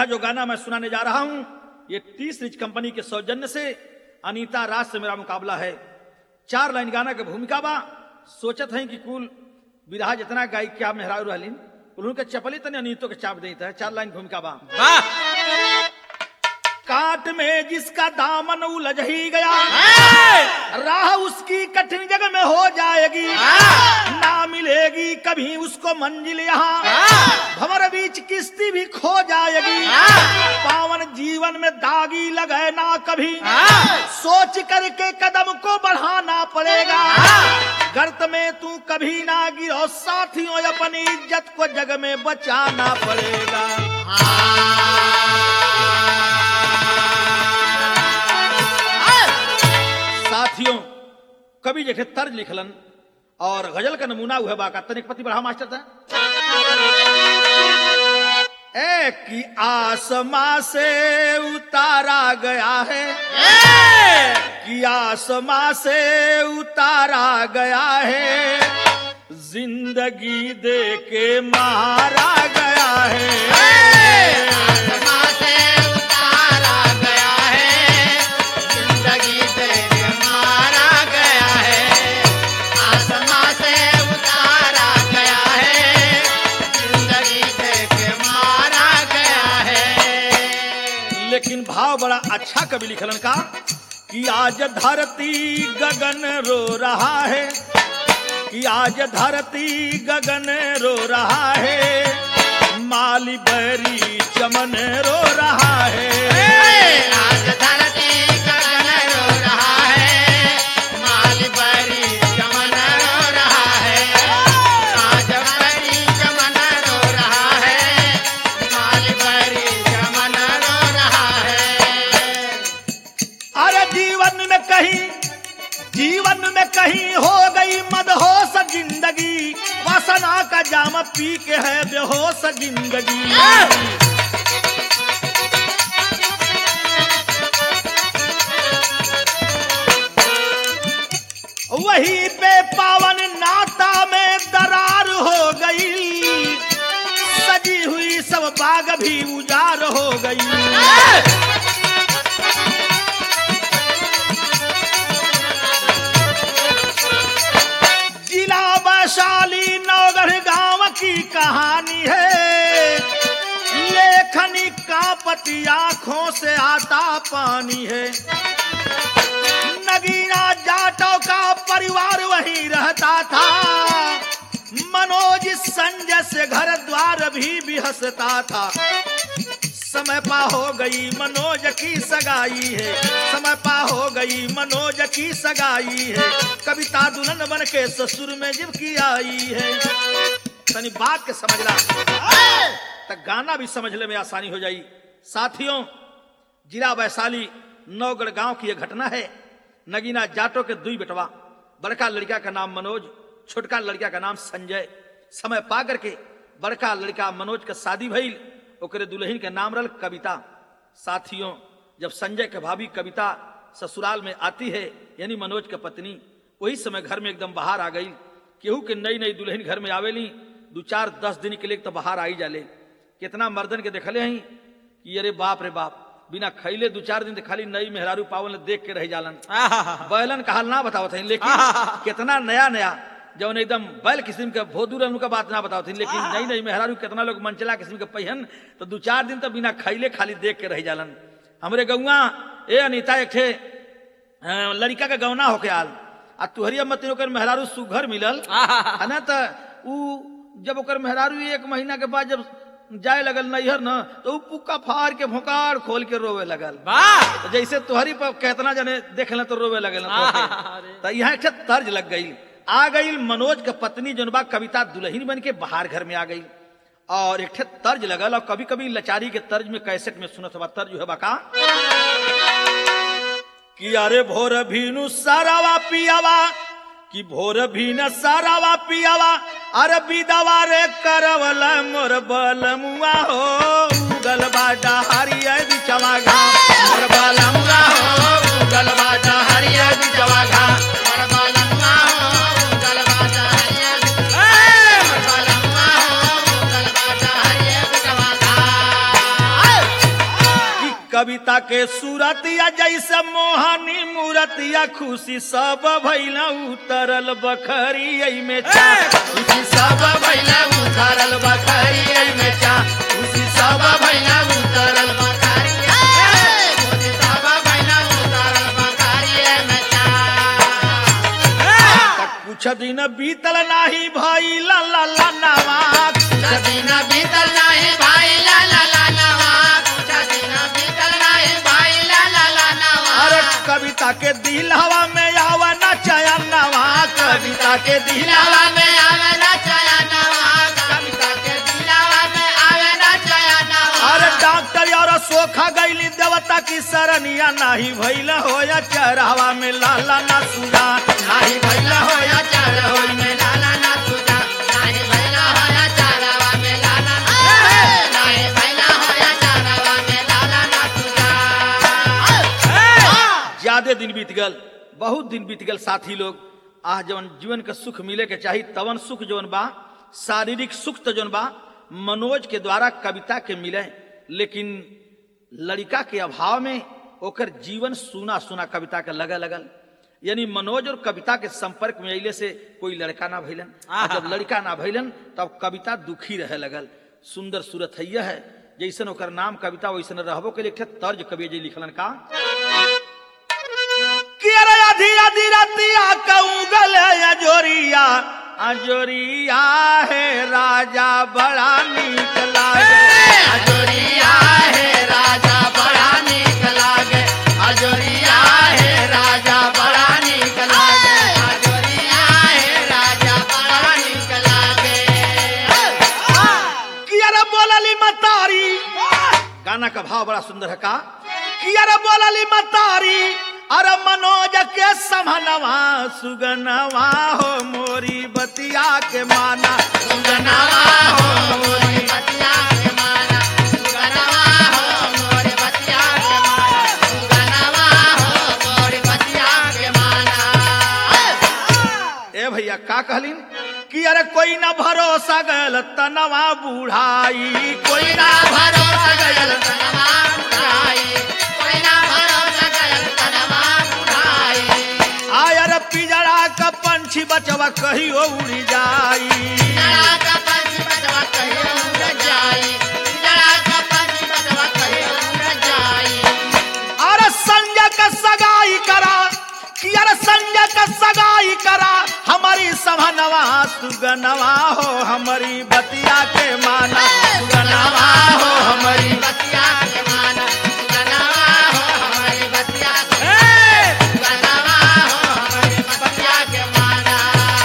यह जो गाना मैं सुनाने जा रहा हूं ये 30 रिच कंपनी के सौजन्य से अनीता राज से मेरा मुकाबला है। 4 लाइन गाना के भूमिका बा। सोचत है कि कुल विरहा जितना गायक क्या मेहरारू रहलीन उनके चपली तने अनीतो के चाप देता है। 4 लाइन भूमिका बा। काट में जिसका दामन उलझ ही गया राह उसकी कठिन जगह में हो जाएगी, ना मिलेगी कभी उसको मंजिल यहाँ, भंवर बीच किस्ती भी खो जाएगी, पावन जीवन में दागी लगे ना कभी, सोच करके कदम को बढ़ाना पड़ेगा, गर्त में तू कभी ना गिरो साथियों, अपनी इज्जत को जग में बचाना पड़ेगा। साथियों कवि जेठे तर्ज लिखलन और गजल का नमूना हुआ बाका तनिक पति बढ़ा मास्टर था। एक की आसमां से उतारा गया है, कि आसमां से उतारा गया है, जिंदगी दे के मारा गया है। आसमां से उतारा गया है, जिंदगी दे के मारा गया है। आसमां से उतारा गया है, जिंदगी दे के मारा गया है। लेकिन भाव बड़ा अच्छा कवि लिखलन का कि आज धरती गगन रो रहा है, कि आज धरती गगन रो रहा है, माली बैरी चमन रो रहा है। आज धरती गगन रो रहा है, माली बैरी चमन रो रहा है, आज बैरी चमन रो रहा है, माली बैरी चमन रो रहा है। अरे जीवन में कहीं हो गई मदहोश जिंदगी, वासना का जाम पी के है बेहोश जिंदगी। वहीं पे पावन नाता में दरार हो गई, सजी हुई सब बाग भी उजाड़ हो गई। वैशाली नौगढ़ गांव की कहानी है, लेखनी का पति आंखों से आता पानी है। नगीना जाटों का परिवार वहीं रहता था, मनोज संजय से घर द्वार भी हंसता था। समय पा हो गई मनोज की सगाई है, समय पा हो गई मनोज की सगाई है, कविता दुल्हन बन के ससुर में जब की आई है। तनी बात के समझला तो गाना भी समझने में आसानी हो जाई। साथियों जिला वैशाली नौगढ़ गांव की यह घटना है। नगीना जाटो के 2 बेटवा, बड़का लड़का का नाम मनोज, छोटका लड़का का नाम संजय। समय पा करके बड़का लड़का मनोज का शादी भइल, ओकरे दुल्हन के नाम रल कविता। साथियों जब संजय के भाभी कविता ससुराल में आती है, यानी मनोज के पत्नी, वही समय घर में एकदम बाहर आ गई। केहू के नई दुल्हन घर में आवेली 2-4-10 दिन के लिए तो बाहर आई जाले। कितना मर्दन के देखले हैं कि अरे बाप रे बाप, बिना खैले 2-4 दिन खाली नई मेहरारू पावन देख के रह जालन। बैलन का हाल ना बतावत है, लेकिन कितना नया जौन एकदम बैल किस्म के भोदू रन का बात ना बताओ थी, लेकिन नई मेहरारू कितना लोग मनचला किस्म के पहिन तो 2-4 दिन तो बिना खैले खाली देख के रह जालन। हमरे गौवा ए अनीता एक ठे लड़का का गौना होके आल, आ तुहरिया मत ओकर मेहरारू सुघर मिलल है ना, तो उ जब ओकर मेहरारू 1 महीना के बाद जब जाए लगल नैहर न, तो उ पुक्का फाड़ के भोकाड़ खोल के रोवे लगल। तो जैसे तुहरी पर कितना जने देख ले तो रोवे लगल। तो यहाँ एक तर्ज लग गई। आ गई मनोज के पत्नी जनबा कविता दुल्हन बन के बाहर घर में आ गई, और एक तर्ज लगल। और कभी कभी लचारी के तर्ज में कैसेट में सुनत बा तर्ज है बाका कि अरे भोर भीनु सारावा पियावा, कि भोर भीन सारावा पियावा, अरे बिदवा रे करवल मोर बलमुआ हो, गलबा डहरिया बिचवा घा मोर बलमुआ हो, गलबा डहरिया बिचवा घा मोर बलमुआ हो, गलबा डहरिया मोर बलमुआ हो, गलबा डहरिया बिचवा घा। कविता के सूरतिया जैसे मोहनी मूरतिया खुशी सब भैला उतरल बखरी में चा खुशी सब भैला उतरल बखरी में चा खुशी सब भैला उतरल बखरी खुशी सब भैला उतरल बखरी में चा। कुछ दिन बीतल नाही भैला ला ला नवा कुछ दिन बीतल नाही भैला ला ला नवा कुछ दिन बीतल नाही भैला ला ला नवा। अरे कविता के दिल हवा में आवा ना चया नवा कविता के दिल दिलावा में आवे ना चया नवा कविता के दिलावा में आवे ना चया नवा। अरे डॉक्टर और सोखा गईली देवता की सरनिया नाही भैला होया चरहवा में लाला ना सुजा नाही भैला होया चरहवा में लाला ना सुजा नाही भैला होया चरहवा में लाला नाही भैला होया चरहवा में लाला ना सुजा। ज्यादा दिन बीत गल बहुत दिन बीत गल साथी लोग आह जवन जीवन का सुख मिले के चाहिए तवन सुख जवन बा शारीरिक सुख तो जवन बा मनोज के द्वारा कविता के मिले लेकिन लड़का के अभाव में ओकर जीवन सुना सुना कविता के लगल यानी मनोज और कविता के संपर्क में अइले से कोई लड़का ना भइलन जब लड़का ना भइलन तब कविता दुखी रहे लगल। सुंदर सूरत है जैसन ओकर नाम कविता वैसन रहबो के लिए तर्ज कवि जी लिखलन का कि अरे आधी आधी रातिया कऊगल अजोरिया अजोरिया है राजा बड़ा नीक लागे अजोरिया है राजा बड़ा नीक लागे अजोरिया है राजा बड़ा नीक लागे अजोरिया है राजा बड़ा नीक लागे। कि अरे बोलली मतारी गाना का भाव बड़ा सुंदर है का कि अरे बोलली मतारी अरे मनोज के समनवा सुगनवा हो मोरी बतिया के माना सुगनवा हो मोरी बतिया के माना सुगनवा हो मोरी बतिया के माना सुगनवा हो मोरी बतिया के माना। ए भैया का कहलिन कि अरे कोई ना भरोसा गल तनवा बुढ़ाई कोई ना भरोसा गयल तनवा बुढ़ाई कोई ना भरोसा गयल तनवा बुढ़ाई। आयर पिजड़ा का पंछी बचवा कहियो उड़ी जाई पिजड़ा का पंछी बचवा कहियो उड़ जाई पिजड़ा का पंछी बचवा कहियो उड़ जाई। अरे संजय का सगाई करा कि अरे संजय का सगाई करा हमारी समनवा सुगनवा हो हमारी बतिया के माना सुगनवा हो हमारी बतिया के माना सुगनवा हो हमारी बतिया के सुगनवा हो हमारी बतिया के माना।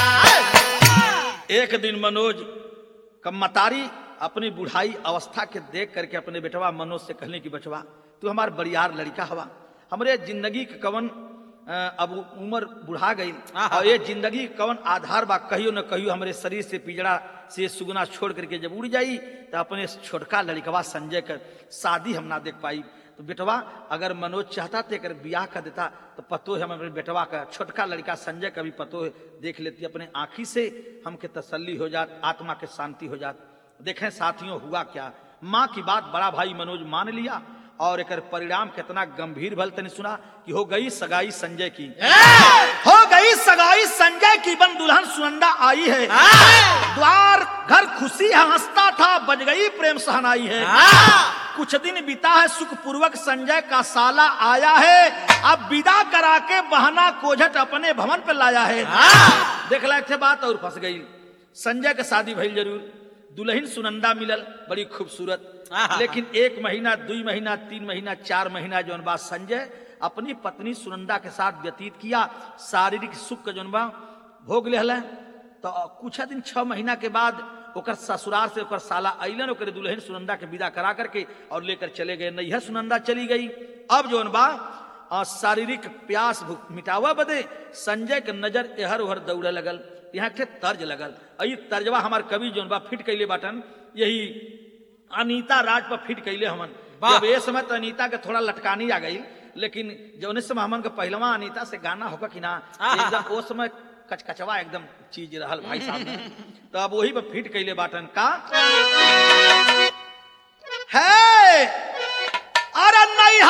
एक दिन मनोज का मतारी अपनी बुढ़ाई अवस्था के देख करके अपने बेटवा मनोज से कहने की बचवा तू हमार बड़ियार लड़का हवा हमरे जिंदगी के कवन अब उम्र बुढ़ा गई और ये जिंदगी कवन आधार बा कहियो न कहियो हमारे शरीर से पिजड़ा से सुगना छोड़ करके जब उड़ जाई तो अपने छोटका लड़कवा संजय कर शादी हम ना देख पाई तो बेटवा अगर मनोज चाहता तो एक ब्याह कर देता तो पतो है हम अपने बेटवा का छोटका लड़का संजय का भी पतो है देख लेती अपने आंखी से हमके तसल्ली हो जात आत्मा के शांति हो जात। देखें साथियों हुआ क्या माँ की बात बड़ा भाई मनोज मान लिया और एक परिणाम कितना गंभीर भल तने सुना कि हो गई सगाई संजय की हो गई सगाई संजय की बन दुल्हन सुनंदा आई है द्वार घर खुशी हंसता था बज गई प्रेम सहनाई है। कुछ दिन बीता है सुख पूर्वक संजय का साला आया है अब विदा करा के बहाना कोझट अपने भवन पे लाया है। देख लायक थे बात और फंस गई संजय का शादी भइल जरूर दुल्हन सुनंदा मिलल बड़ी खूबसूरत लेकिन 1 महीना 2 महीना 3 महीना 4 महीना जौन बा संजय अपनी पत्नी सुनंदा के साथ व्यतीत किया शारीरिक सुख का जौन बा भोग ले तो कुछ दिन 6 महीना के बाद ओकर ससुराल से ओकर साला अइलन ओकर दुल्हन सुनंदा के विदा करा करके और लेकर चले गए नैहर सुनंदा चली गई। अब जौन बा शारीरिक प्यास मिटावा बदे संजय के नजर एहर ओहर दौड़े लगल यहाँ के तर्ज लगल अई तर्जवा हमार कवि जौन बा फिट कैले बाटन यही अनीता राज पर फिट कैले हमन जब ये समय तो अनीता के थोड़ा लटकानी आ गई लेकिन जौने समय हमन के पहलवा अनीता से गाना होगा कि ना एकदम वो समय कचकचवा एकदम चीज रहल भाई साहब तो अब वही पर फिट कैले बाटन का है अरे नहीं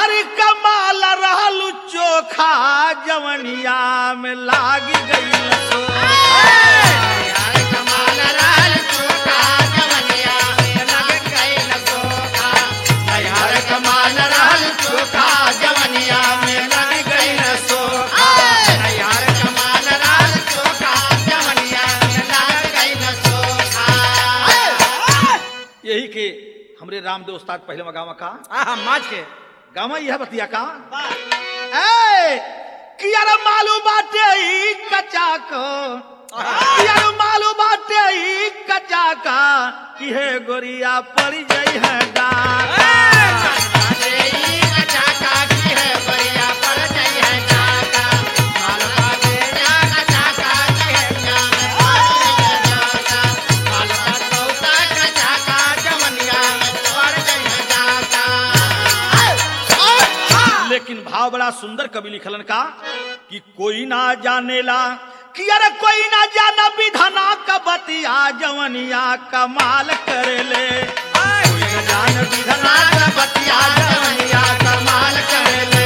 चोखा जवनिया में लाग गई सो। यार कमाल रहल चोखा जवनिया में लग गइल सोखा। यार कमाल रहल चोखा जवनिया में लग गइल सोखा। यार कमाल रहल चोखा जवनिया में लग गइल सोखा। यही के हमरे रामदेव उस्ताद पहले में गावा का माज के गावा यह बतिया का ए कि यार मालूम बाटे ई कच्चा को, यार मालूम बाटे ई कच्चा का कि हे गोरिया पड़ जाई है डाका। लेकिन भाव बड़ा सुंदर कवि लिखलन का कि कोई ना जानेला कि अरे कोई ना जाना विधाना का बतिया जवनिया कमाल करेले। कोई ना जान विधाना का बतिया जवनिया कमाल करेले।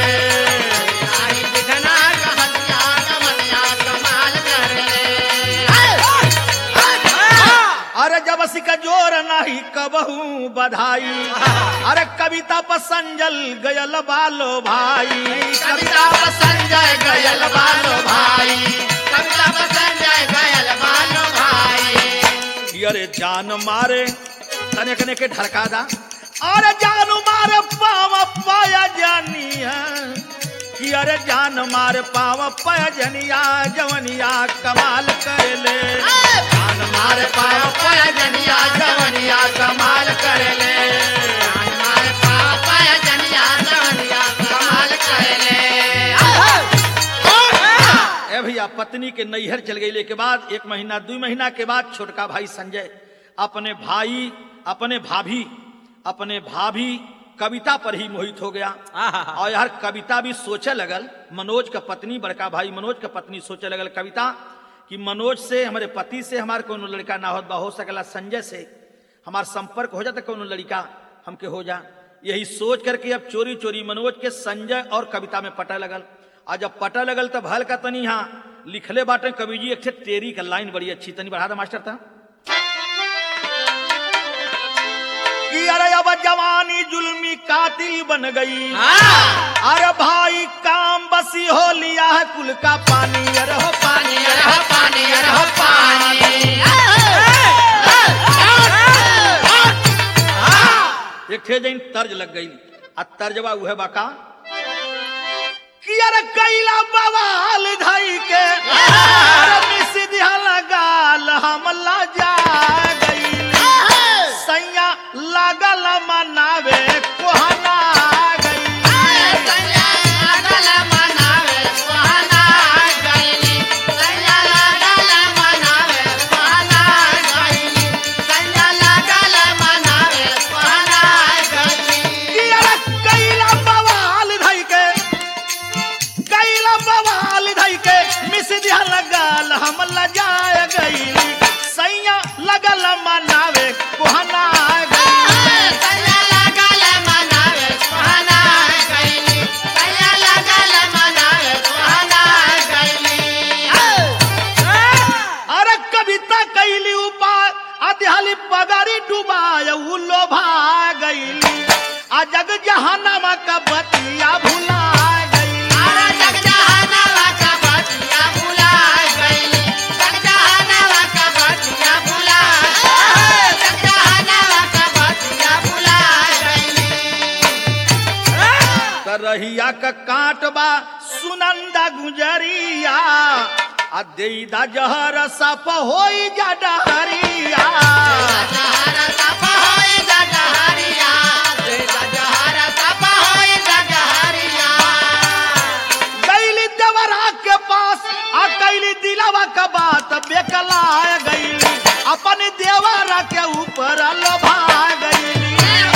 अरे जब सिका जोर नहीं कबहू बधाई, अरे कविता पर संजल गयल बालो भाई। कविता पर संजय गयल बालो भाई। कविता पर संजय गयल बालो भाई। कि अरे जान मारे तने कने के ढड़का दा, अरे जान मारे पाव पाया जानिया कि अरे जान मारे पाव पाया जनिया जवनिया कमाल करेले। जान मारे पाव पाया जनिया जवनिया कमाल करेले। जान मारे पाव पाया जनिया जवनिया कमाल करेले। ए भैया पत्नी के नैहर चल गई के बाद 1 महीना 2 महीना के बाद छोटका भाई संजय अपने भाई अपने भाभी कविता पर ही मोहित हो गया। और यार कविता भी सोचे लगल, मनोज का पत्नी बड़का भाई मनोज का पत्नी सोचे लगल कविता कि मनोज से हमारे पति से हमारे कोनो लड़का ना हो सकला, संजय से हमार संपर्क हो जाता कोनो लड़का हमके हो जा। यही सोच करके अब चोरी चोरी मनोज के संजय और कविता में पटा लगल। और जब पटा लगल तब हल का तनी यहाँ लिखले बाटे कवि जी एक तेरी का लाइन बड़ी अच्छी तनी बढ़ा दे मास्टर था कि अरे अब जवानी जुल्मी कातिल बन गई। अरे भाई काम बसी हो लिया है कुल का पानी। अरे हो पानी, अरे हो पानी, अरे हो पानी। एक थे जैन तर्ज लग गई। आ तर्जवा उहे बाका कि अरे कैला बवाल धई के सीधा लगाल हमला जा गई। सैया लागल मनावे कोहना गई। सैया लागल मनावे कोहना गई। सैया लागल मनावे कोहना गई। सैया लागल मनावे कोहना गई। कि अरे कैला बवाल धई के मिसिया लगाल हमला जा गई। सैया लगल मनावे कोहना पगारी डुबाय लोभा गईली। आ जग जहानमा का बतिया भुला गई। जग जहानमा का बतिया भुला गई। जग जहानमा का बतिया भुला गई। जग जहानमा का बतिया भुला गई। करहिया का काटबा सुनंदा गुजरिया आ देईदा जहर सप होई जा डहरिया। जहर सप होई जा डहरिया। जहर सप होई जा डहरिया। गईली देवरा के पास आ कैली दिलवा का बात बेकला गईली। अपन देवरा के ऊपर लोभा गईली।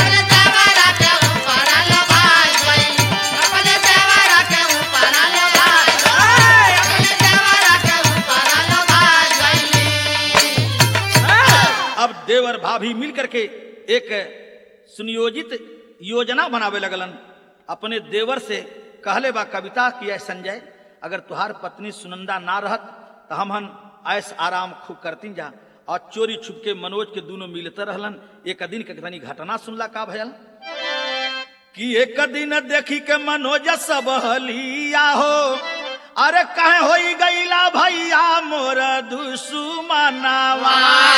देवर भाभी मिलकर के एक सुनियोजित योजना बनावे लगलन। अपने देवर से कहले बा कविता कि ऐ संजय, अगर तुहार पत्नी सुनंदा ना रहत तो हम ऐस आराम खूब करती जा। और चोरी छुप के मनोज के दोनों मिलते रहलन। एक दिन के तनी घटना सुनला का भयल कि एक दिन देखी के मनोज सब हलिया हो, अरे कहे होई गईला भैया मोर दुश्मनवा।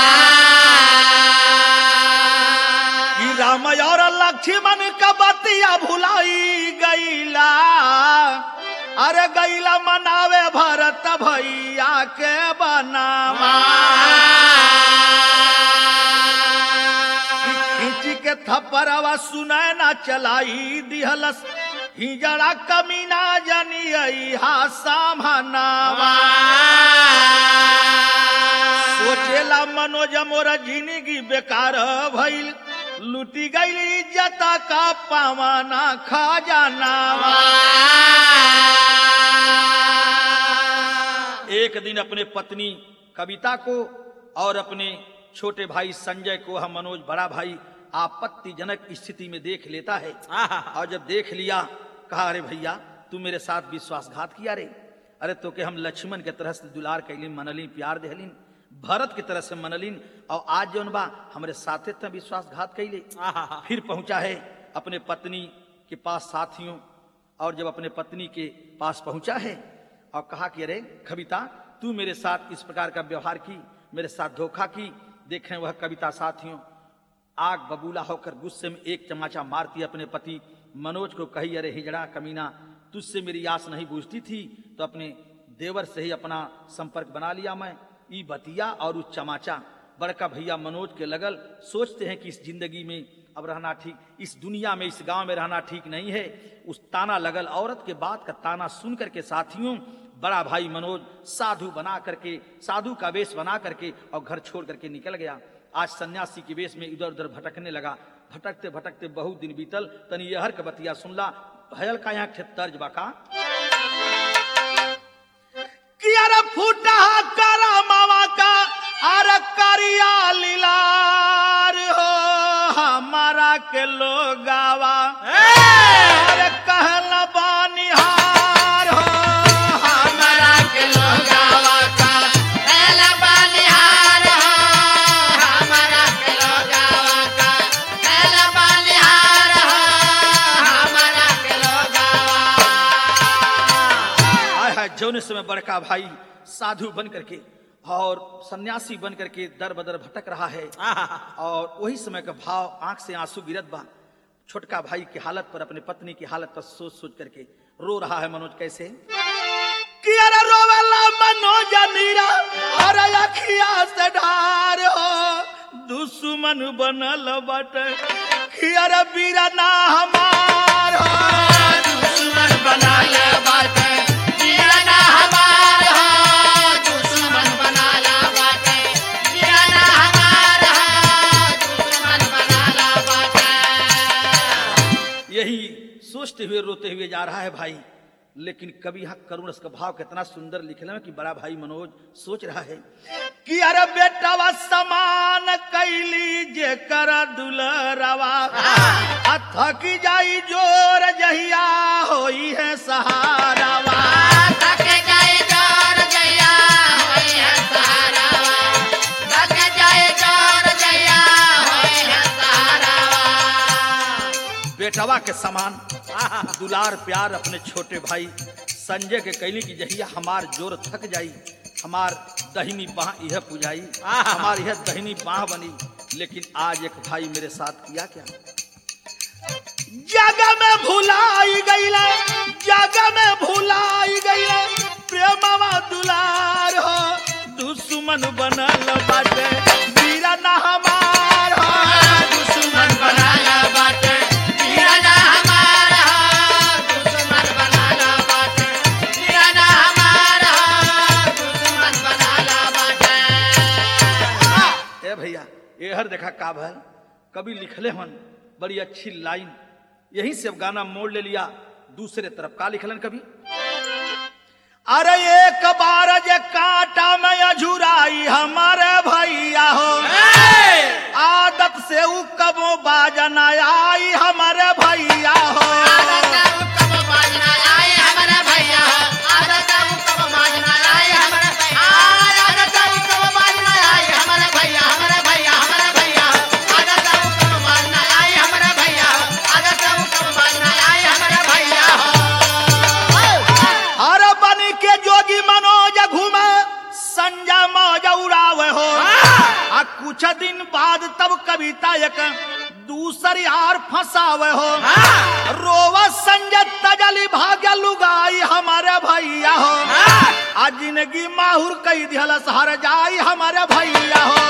ई राम और लक्ष्मण का बतिया भुलाई गईला, अरे गईला मनावे भरत भैया के बनावा। खींची के थप्पड़वा सुने ना चलाई दिहलस, हिजड़ा कमीना जनी हा सामनावा। सोचेला मनोज मोर जिंदगी बेकार भइल, लूटी गई इज्जत का पावना खजानावा। एक दिन अपने पत्नी कविता को और अपने छोटे भाई संजय को हम मनोज बड़ा भाई आपत्तिजनक स्थिति में देख लेता है। और जब देख लिया कहा, अरे भैया तू मेरे साथ विश्वासघात किया रे। अरे तो के हम लक्ष्मण के तरह से दुलार कैलिन, मनलिन, प्यार देहलिन, भरत की तरह से मनलिन, और आज जौन बा हमारे साथे त विश्वासघात कैले। फिर पहुंचा है अपने पत्नी के पास साथियों, और जब अपने पत्नी के पास पहुंचा है और कहा कि अरे कविता तू मेरे साथ इस प्रकार का व्यवहार की, मेरे साथ धोखा की। देखें वह कविता साथियों आग बबूला होकर गुस्से में एक चमाचा मारती अपने पति मनोज को कही, अरे हिजड़ा कमीना, तुझसे मेरी आस नहीं बूझती थी तो अपने देवर से ही अपना संपर्क बना लिया मैं। ई बतिया और उस चमाचा बड़का भैया मनोज के लगल। सोचते हैं कि इस जिंदगी में अब रहना ठीक, इस दुनिया में, इस गांव में रहना ठीक नहीं है। उस ताना लगल, औरत के बात का ताना सुन करके साथियों बड़ा भाई मनोज साधु बना करके, साधु का वेश बना करके और घर छोड़ करके निकल गया। आज सन्यासी के वेश में इधर उधर भटकने लगा। भटकते भटकते बहुत दिन बीतल। तनी यहर के बतिया सुनला भयल का यहाँ तर्ज बाका कि अरे फूटा करा मामा का, अरे करिया लीलार हो हमारा के लोगावा, अरे कहला बानिहार हो हमारा के लोगावा का, कहला बानिहार हो हमारा के लोगावा का, कहला बानिहार हो हमारा के लोगावा। आय हाय, जौने समय बड़का भाई साधु बन करके और सन्यासी बन करके दर बदर भटक रहा है, और वही समय का भाव आंख से आंसू गिरत बा। छोटका भाई की हालत पर, अपने पत्नी की हालत पर सोच सोच करके रो रहा है मनोज। कैसे कि अरे रोवेला मनोज नीरा, अरे अखिया से ढार हो दुश्मन बनल बटे, कि अरे बीरना हमार हो दुश्मन बनल बाटे, बीरना हमार हो दुश्मन बनल बाटे, बीरना हमार हो दुश्मन बनल बाटे। यही सोचते हुए रोते हुए जा रहा है भाई। लेकिन कभी यहाँ करुण का भाव कितना सुंदर लिखल है कि बड़ा भाई मनोज सोच रहा है कि अरे बेटवा समान कैली जे कर दुलरवा, थकी जाई जोर जहिया होई है सहारावा, थक जाए जोर जहिया होई है सहारावा, थक जाए जोर जहिया होई है सहारावा। बेटवा के समान दुलार प्यार अपने छोटे भाई संजय के कैली की जहिया हमार जोर थक जाई, हमार दहिनी बाह यह पुजाई, हमार यह दहिनी बाह बनी। लेकिन आज एक भाई मेरे साथ किया क्या, जगह में भुलाई गईला, जगह में भुलाई गईला, प्रेमवा दुलार हो दुश्मन बनल बाटे, बीरना हमार हो दुश्मन बनल बाटे, बीरना हमार हो दुश्मन बनल बाटे, बीरना हमार हो दुश्मन बनल बाटे। ए भैया ये हर देखा का भल कभी लिखले हन बड़ी अच्छी लाइन, यहीं से अब गाना मोड़ ले लिया। दूसरे तरफ का लिखलन कभी, अरे एक बार जे कांटा में अझुराई हमारे भैया हो, आदत से उ कबो बाजना आई हमारे भैया हो, आदत से उ कबो बाजना आई कविता एक दूसरी आर फंसावे हो। हाँ। रोवा संजय तजली भाग्य लुगाई हमारे भैया हो। आज जिंदगी माहुर कई दिहलस हर जाई हमारे भैया हो।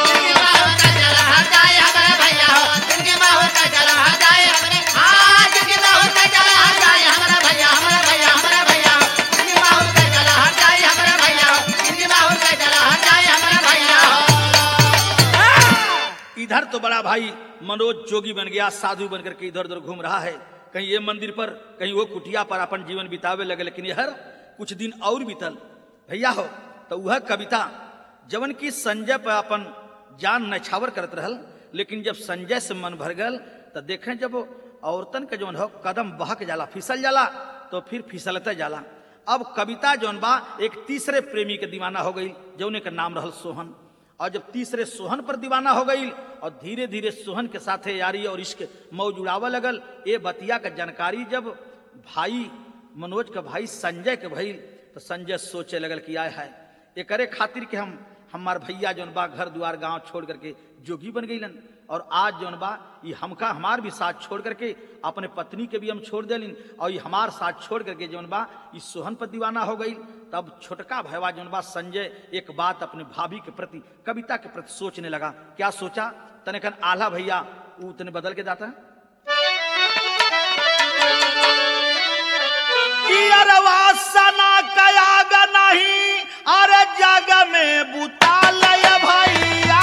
इधर तो बड़ा भाई मनोज जोगी बन गया, साधु बन करके इधर उधर घूम रहा है, कहीं ये मंदिर पर कहीं वो कुटिया पर अपन जीवन बितावे लगे। लेकिन यह कुछ दिन और बीतल भैया हो तो वह कविता जवन की संजय पर अपन जान नछावर करत रहल। लेकिन जब संजय से मन भर गल तो देखें जब औरतन के जौन हो कदम बहक जाला, फिसल जाला तो फिर फिसलते जाला। अब कविता जौन बा एक तीसरे प्रेमी के दीवाना हो गई, जौने का नाम रहल सोहन। और जब तीसरे सोहन पर दीवाना हो गई और धीरे धीरे सोहन के साथे यारी और इश्क मौज उड़ावे लगल। ये बतिया का जानकारी जब भाई मनोज का भाई संजय के भइल तो संजय सोचे लगल कि आय है ये करे खातिर कि हमार भैया जौन बा घर द्वार गांव छोड़ करके जोगी बन गईलन। और आज जौन बा ये हमका हमार भी साथ छोड़ करके अपने पत्नी के भी हम छोड़ देलिन और ये हमार साथ छोड़ करके जौन बा इस सोहन पर दीवाना हो गई। तब छोटका भैया जौन बा संजय एक बात अपने भाभी के प्रति कविता के प्रति सोचने लगा। क्या सोचा? तनिकन आल्हा भैया उतने बदल के जाता सना कयाग नहीं अरे जग में बुता लय भैया।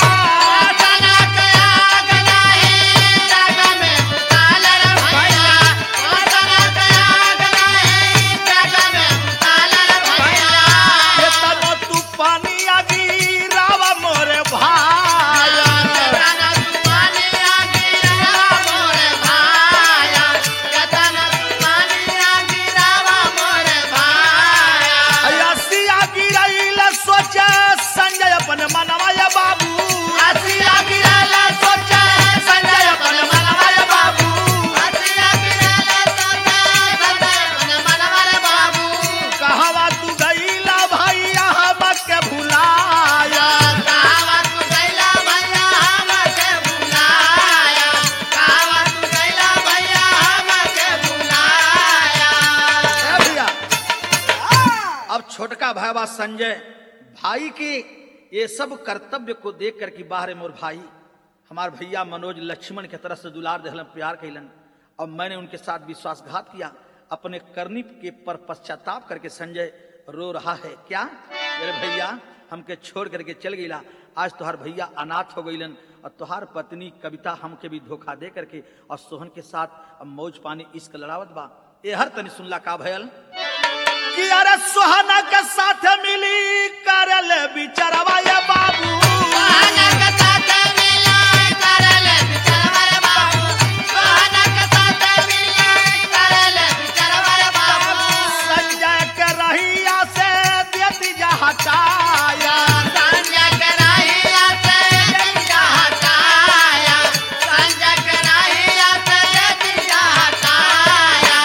छोटका भाईवा संजय भाई के ये सब कर्तव्य को देख कर कि बाहर मोर भाई हमार भैया मनोज लक्ष्मण के तरफ से दुलार देहलन, प्यार कैलन और मैंने उनके साथ विश्वासघात किया। अपने करनी के पर पश्चाताप करके संजय रो रहा है। क्या मेरे भैया हमके छोड़ करके चल गईला, आज तुहार भैया अनाथ हो गईलन और तुहार पत्नी कविता हमके भी धोखा दे करके और सोहन के साथ मौज पानी इश्क लड़ावत बा। ये हर तनी सुनला का भयल कि अरे सोहना के साथ मिली करल बिचरवा ये बाबू। सोहना के साथ मिली करल बिचरवा रे बाबू। सोहना के साथ मिली करल बिचरवा रे बाबू। संजय के रहिया से देती जा हटाया। संजय के रहिया से देती जा हटाया। संजय के रहिया से देती जा हटाया।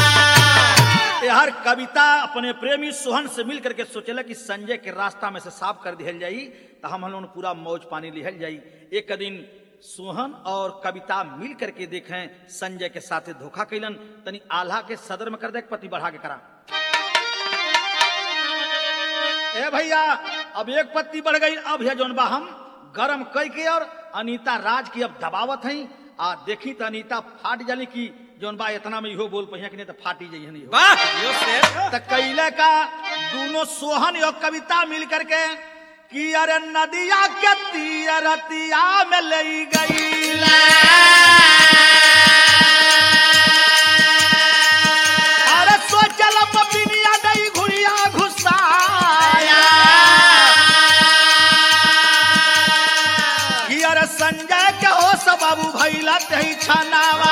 हर कविता अपने प्रेमी सोहन से मिल करके सोचेला कि संजय के रास्ता में से साफ कर दिहल जाई तो हम लोग पूरा मौज पानी लिहल जाई। एक दिन सोहन और कविता मिल करके देखें संजय के साथ धोखा कैलन, तनी आल्हा के सदर में कर दे, पति बढ़ा के करा। ए भैया अब एक पत्ती बढ़ गई, अब है जौन बा हम गरम कई के और अनीता राज की अब दबावत है। आ देखी तो अनीता फाट जाली की जौन बा इतना में इहो बोल पहिया कि नहीं तो फाटी जाइए नहीं तो कैले का दोनों सोहन और कविता मिल करके कि अरे नदिया के तीर रतिया में ले गई। अरे सोचल पपिनिया गई घुड़िया घुसाया कि अरे संजय के हो सब बाबू भैला तही छनावा।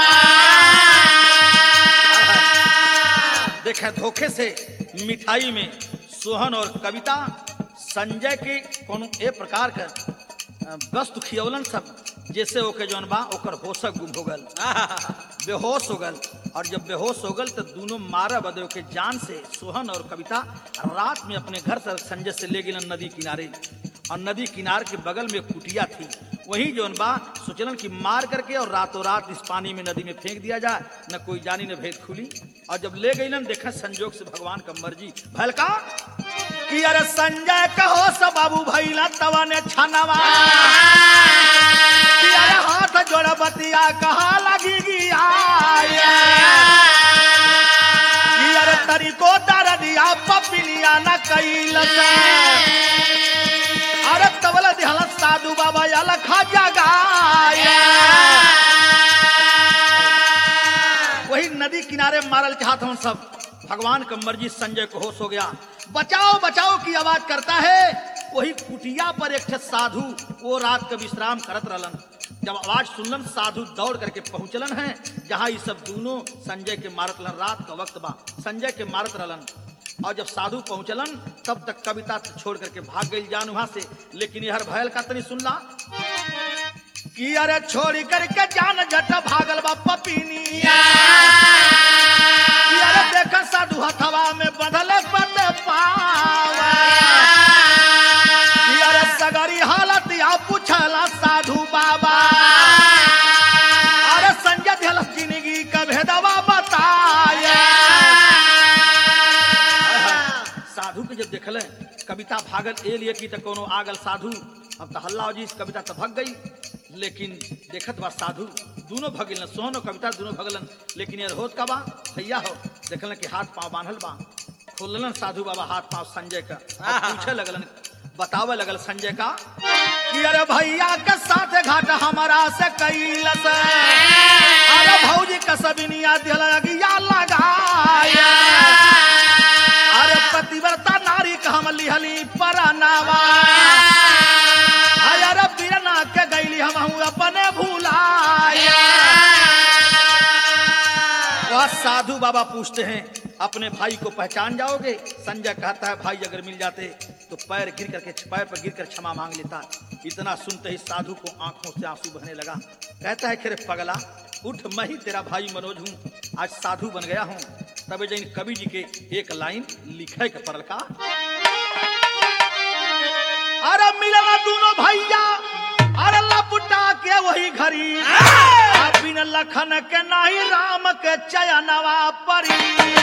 देखे धोखे से मिठाई में सोहन और कविता संजय के कोनो ए प्रकार का वस्तु खियौलन सब जैसे ओके जौन बा ओकर होशक गुम हो गल, बेहोश हो गल। और जब बेहोश हो गल तो दोनों मारा बदे के जान से सोहन और कविता रात में अपने घर से संजय से ले गए नदी किनारे। और नदी किनारे के बगल में कुटिया थी, वही जोन बा सोचलन कि मार करके और रातों रात इस पानी में नदी में फेंक दिया जाए, न कोई जानी न भेद खुली। और जब ले गई देखा संजोग से भगवान का मर्जी भैल का कि अरे संजय कहो सब बाबू भैला तवा ने छनवा कि अरे हाथ जोड़ बतिया कहा लगी गिया कि अरे तरीको दर दिया पपिलिया न कैल अरे तबला दिहल साधु बाबा याला खा जगाया। वही नदी किनारे मारल चाहत हूं सब, भगवान का मर्जी संजय को होश हो गया, बचाओ बचाओ की आवाज करता है। वही कुटिया पर एक साधु वो रात का विश्राम करत रहलन। जब आवाज सुनलन साधु दौड़ करके पहुंचलन है जहां ये सब दोनों संजय के मारत रहलन। रात का वक्त बा, संजय के मारत रहलन। और जब साधु पहुंचलन तब तक कविता छोड़ करके भाग गई जान वहां से। लेकिन यह भयल का तनी सुनला कि अरे छोड़ करके जान जट भागल बा पपीनिया कि अरे देख साधु हथवा में बंधल पत पावा कि अरे सगरी हालत या पूछला साधु बाबा अरे संजय दिहल जिंदगी का भेदवा बताया। साधु के जब देखल कविता भागल ए लिए की कोनो आगल साधु, अब तो हल्ला जी कविता तो भग गई। लेकिन देखत बा साधु दोनों भगलन, सोहन और कविता दोनों भगलन। लेकिन यार होत का बा भैया हो देखलन कि हाथ पांव बांधल बा, खोललन साधु बाबा हाथ पांव संजय का, पूछे लगलन बतावे लगल संजय का कि अरे भैया के साथ घाट हमारा से कैलस अरे भौजी का सबनिया दिया लगाया अरे पतिव्रता नारी का हम लिहली परनावा अरे बिरना के गईली हम अपने भूलाया। वह साधु बाबा पूछते हैं अपने भाई को पहचान जाओगे? संजय कहता है भाई अगर मिल जाते तो पैर पर गिरकर क्षमा मांग लेता। इतना सुनते ही साधु को आंखों से आंसू बहने लगा। कहता है खैर पगला उठ, मैं ही तेरा भाई मनोज हूँ, आज साधु बन गया हूँ। तब जैन कवि जी के एक लाइन लिखे के पड़ल का अरे मिलना दोनों भैया अरे लपटा के वही घरी बिन लखन के नहीं राम के चयनवा परी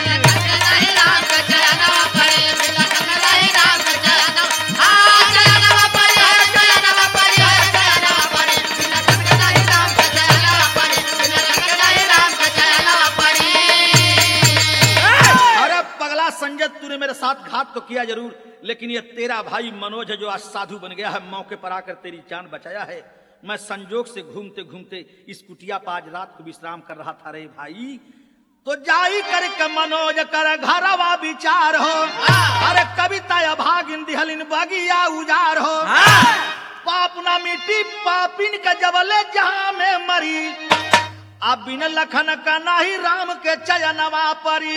संजय तूने मेरे साथ घात तो किया जरूर, लेकिन ये तेरा भाई मनोज है जो आज साधु बन गया है, मौके पर आकर तेरी जान बचाया है। मैं संजोग से घूमते घूमते इस कुटिया पर आज रात को विश्राम कर रहा था रे भाई, तो जाई करके मनोज कर घरवा विचार हो अरे कविता भागिन दिहलिन बगिया उजार हो पाप ना मिट्टी पापिन का जबले जहां में मरी अब बिन लखन का नाही राम के चयनवा परी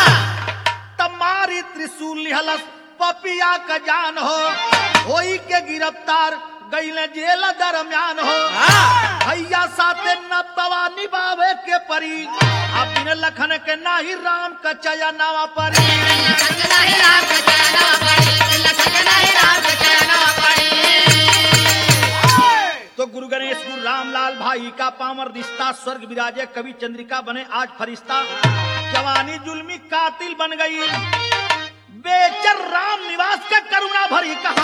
तमारी त्रिशूल लिहलस पपिया का जान हो होई के गिरफ्तार गईले जेल दरमियान हो भैया साथे नतवा निभावे के परी अब बिन लखन के नाही राम का चयनवा परी तो गुरु गणेश गुरु रामलाल भाई का पामर रिश्ता स्वर्ग विराजे कवि चंद्रिका बने आज फरिश्ता जवानी जुल्मी कातिल बन गई बेचर राम निवास का करुणा भरी कहा